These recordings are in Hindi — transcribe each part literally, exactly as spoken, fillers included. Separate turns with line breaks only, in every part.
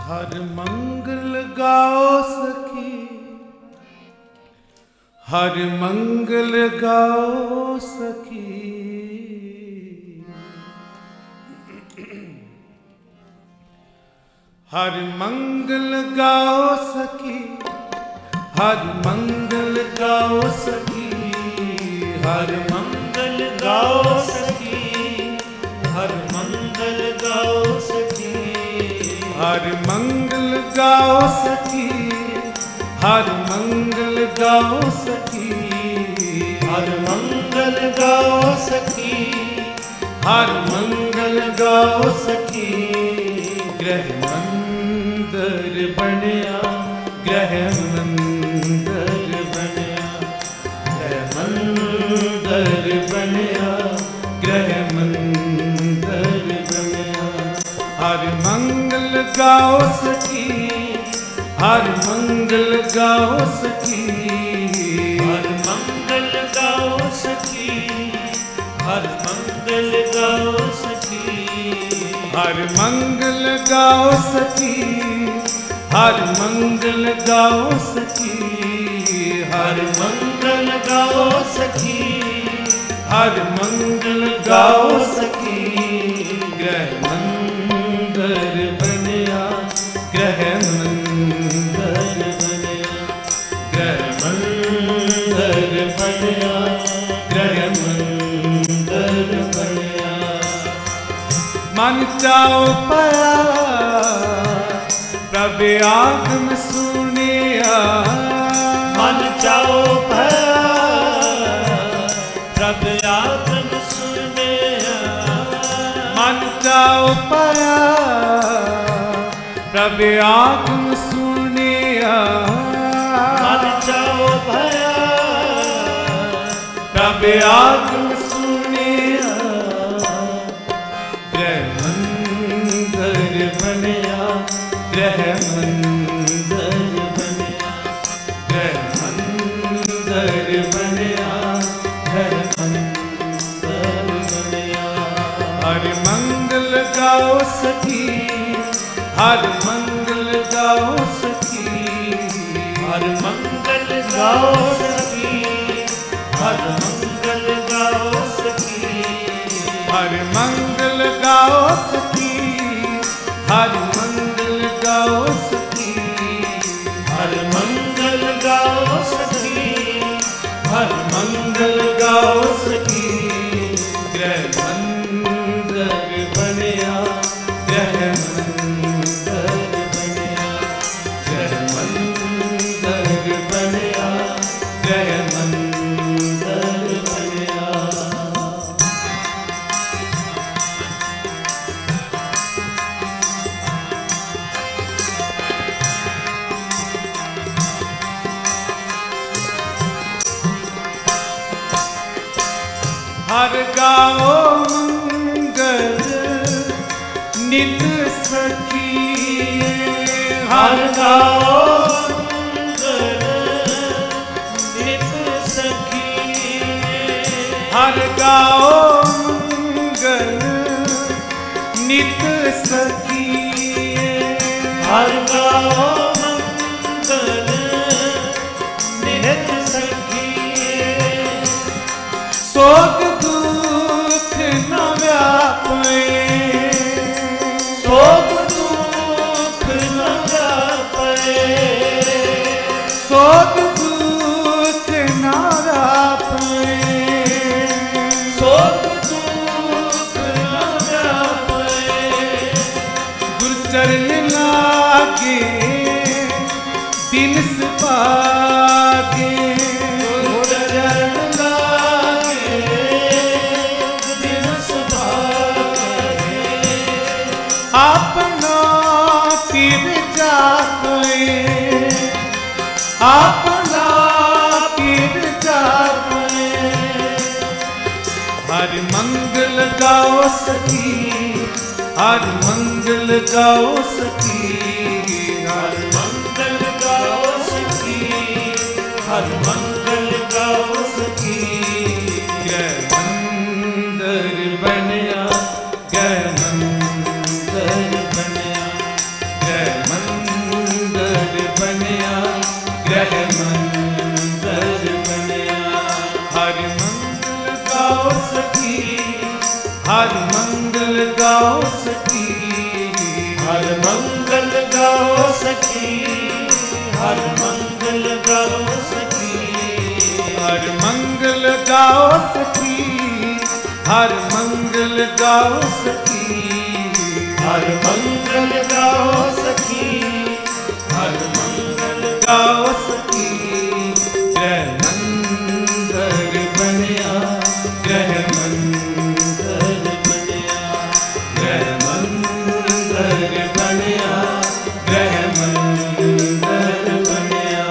हर मंगल गाओ सखी, हर मंगल गाओ सखी। हर मंगल गाओ सखी, हर मंगल गाओ सखी, हर मंगल गाओ सखी, हर मंगल गाओ सखी, हर मंगल गाओ सखी, हर मंगल गाओ सखी, हर मंगल गाओ सखी, हर मंगल गाओ सखी। ग्रह मंदिर बनया, ग्रह मंदिर बनया, ग्रह मंदिर बनया, ग्रह मंदिर बनया। हर मंगल गाओ सखी, हर मंगल गाओ सखी, हर मंगल गाओ सखी, हर मंगल गाओ सखी, हर मंगल गाओ सखी, हर मंगल गाओ सखी, हर मंगल गाओ सखी, हर मंगल गाओ सखी। ग्रह मंदिर बनया, ग्रह मंदिर बनया, ग्रह मंदिर बनया, ग्रह मंदिर बनया। मन चाओ पया प्रभ आगम सुनिया, मन चाओ पया प्रभ आगम सुनिया, मन चाओ पया प्रभ आगम सुनिया, मन चाओ पया प्रभ आगम सुनिया। ग्रह मंदिर बनया, ग्रह मंदिर बनया, ग्रह मंदिर बनया, ग्रह मंदिर बनया। हर मंगल गाओ सखी, हर मंगल गाओ सखी, हर मंगल गाओ सखी, हर मंगल गाओ सखी, हर मंगल गाओ सखी, हर मंगल गाओ सखी, हर मंगल गाओ सखी, हर मंगल गाओ सखी। ग्रह मंदिर बनया, ग्रह मंदिर बनया, ग्रह मंदिर बनया, ग्रह मंदिर बनया। हर गाओ मंगल नित सखी, हर गाओ मंगल नित सखी, हर गाओ मंगल नित सखी, हर गाओ मंगल नित सखी। शोक दुख न व्यापे, शोक दुख न व्यापे, शोक दुख न व्यापे, शोक दुख न व्यापे। गुरु चरण लागे दिन सुभागे, गुरु चरण अपना पीर जापे, अपना पीर जापे। हर मंगल गाओ सखी, हर मंगल गाओ सखी, हर मंगल गाओ सखी, हर मंगल गाओ सखी। ग्रह मंदिर बनया, ग्रह मंदिर बनया, ग्रह मंदिर सखी,
हर मंगल गाओ सखी, हर मंगल गाओ सखी,
हर मंगल गाओ सखी, हर मंगल गाओ सखी,
हर मंगल गाओ सखी, हर मंगल
गाओ सखी। ग्रह मंदिर बनया, ग्रह मंदिर बनया, ग्रह मंदिर बनया, ग्रह मंदिर बनया।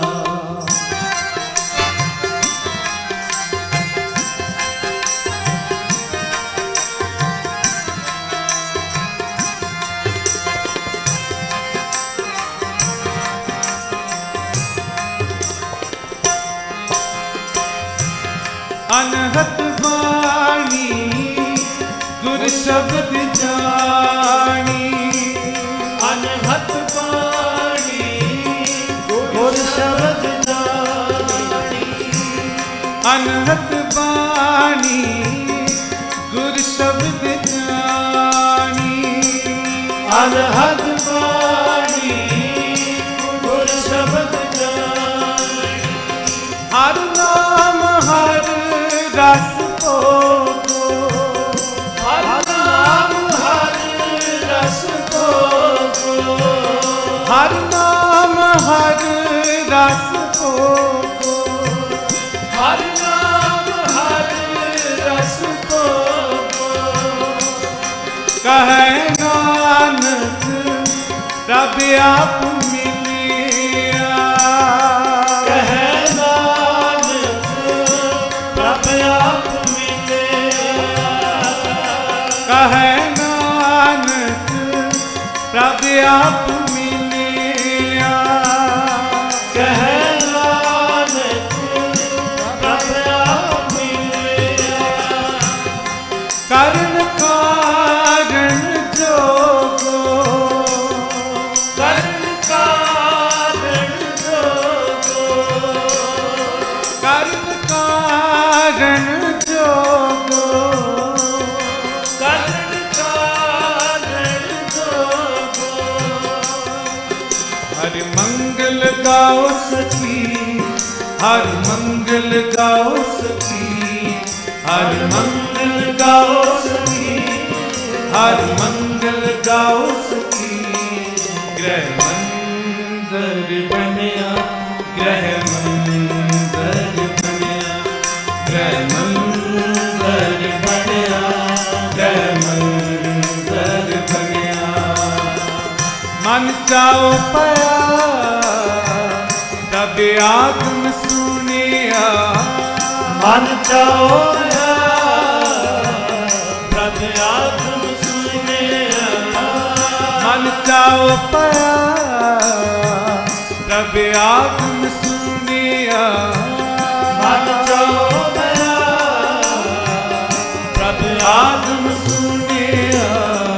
अनहत वाणी गुर शब्द जानी,
अनहत वाणी गुर शब्द जानी,
अनहत वाणी गुर शब्द जानी,
अनहत वाणी गुर शब्द जानी,
हर नाम हर रस भोगो,
हर नाम हर रस भोगो,
हर नाम हर रस भोगो,
हर नाम हर रस भोगो,
कहे नानक प्रभ आप मिलिया,
कहे नानक प्रभ आप मिलिया,
कहे नानक प्रभ आप मिलिया,
कहे नानक प्रभ आप मिलिया,
करण कारण जोगो,
कर्ण कारण जोगो,
करण कारण जोगो,
कर्ण कारण जोगो,
हर मंगल गाओ सखी, हर मंगल गाओ सखी, हर मंगल गाओ सखी, हर मंगल गाओ सखी। ग्रह मंदिर बनया, ग्रह मंदिर बनया, ग्रह मंदिर बनया, ग्रह मंदिर बनया। मन चाओ पया तब आगम सुनिया,
मन चाओ प्रभ आगम सुनिया,
मन चाओ पया तब आगम सुनिया,
मन चाओ प्रभ
आगम सुनिया।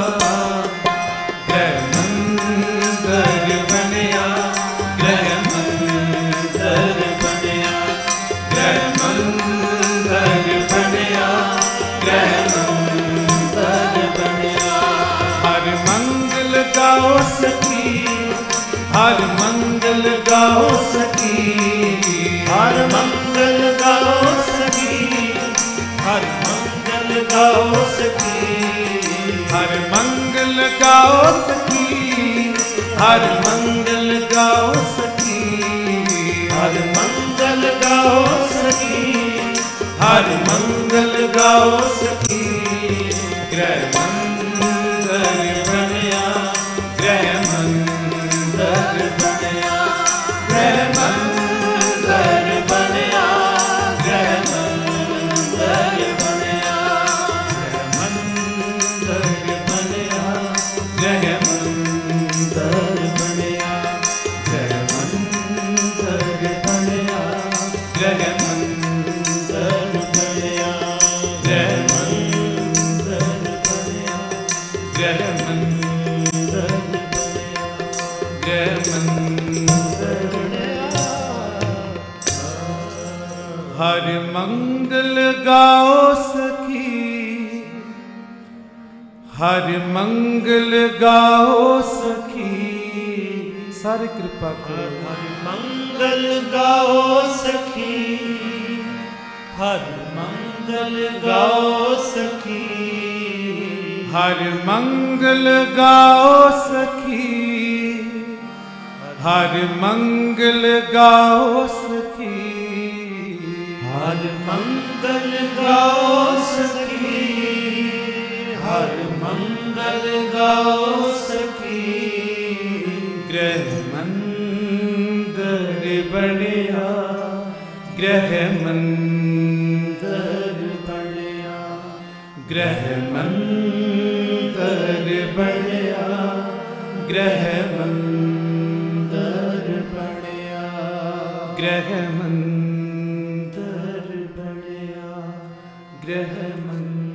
ग्रह मंदिर बनया, ग्रह मंदिर बनया, ग्रह मंदिर बनया, ग्रह मंदिर बनया। हर मंगल गाओ सखी, हर मंगल गाओ सखी,
हर मंगल गाओ सखी, हर मंगल गाओ सखी,
हर मंगल गाओ सखी, हर मंगल गाओ सखी,
हर मंगल गाओ सखी,
हर मंगल गाओ सखी। ग्रह मंदिर बनया, ग्रह मंदिर बनया, ग्रह मंदिर बनया, ग्रह मंदिर बनया, ग्रह मंदिर बनया, ग्रह मंदिर बनया, ग्रह मंदिर बनया, ग्रह मंदिर बनया, ग्रह मंदिर बनया, ग्रह मंदिर बनया, ग्रह मंदिर बनया। हर मंगल गाओ सखी, ਹਰਿ ਮੰਗਲ ਗਾਓ ਸਖੀ। ਸਾਰੇ ਕਿਰਪਾ ਕਰੋ।
ਹਰਿ ਮੰਗਲ ਗਾਓ ਸਖੀ, ਹਰਿ ਮੰਗਲ ਗਾਓ ਸਖੀ,
ਹਰਿ ਮੰਗਲ ਗਾਓ ਸਖੀ, ਹਰਿ ਮੰਗਲ ਗਾਓ ਸਖੀ,
ਹਰਿ ਮੰਗਲ ਗਾਓ ਸਖੀ, ਹਰਿ ਮੰਗਲ ਗਾਓ ਸਖੀ।
ਗ੍ਰਹਿ ਮੰਦਰ ਬਣਿਆ, ਗ੍ਰਹਿ ਮੰਦਰ
ਬਣਿਆ,
ਗ੍ਰਹਿ ਮੰਦਰ ਬਣਿਆ, ਗ੍ਰਹਿ ਮੰਦਰ
ਬਣਿਆ,
ਗ੍ਰਹਿ ਮੰਦਰ ਬਣਿਆ, ਗ੍ਰਹਿ ਮੰਦਰ